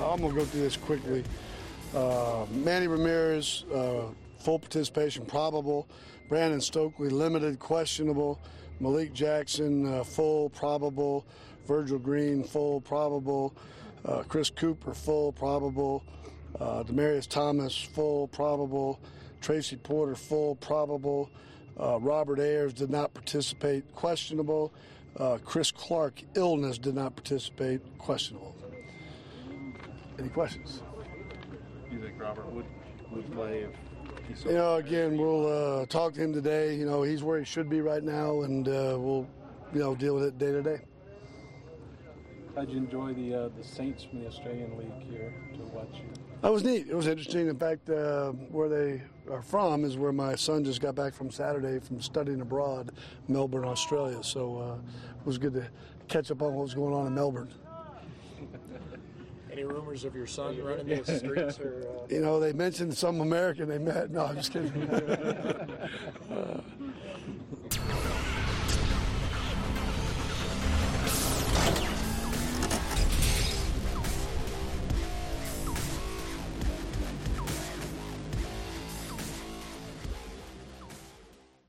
I'm going to go through this quickly. Manny Ramirez, full participation, probable. Brandon Stokely, limited, questionable. Malik Jackson, full, probable. Virgil Green, full, probable. Chris Cooper, full, probable. Demaryius Thomas, full, probable. Tracy Porter, full, probable. Robert Ayers did not participate, questionable. Chris Clark, illness, did not participate, questionable. Any questions? Do you think Robert would play if he saw? You know, again, we'll talk to him today. You know, he's where he should be right now, and we'll, deal with it day to day. How'd you enjoy the Saints from the Australian League here to watch you? That was neat. It was interesting. In fact, where they are from is where my son just got back from Saturday from studying abroad, Melbourne, Australia. So it was good to catch up on what was going on in Melbourne. Any rumors of your son running those streets? Or, they mentioned some American they met. No, I'm just kidding.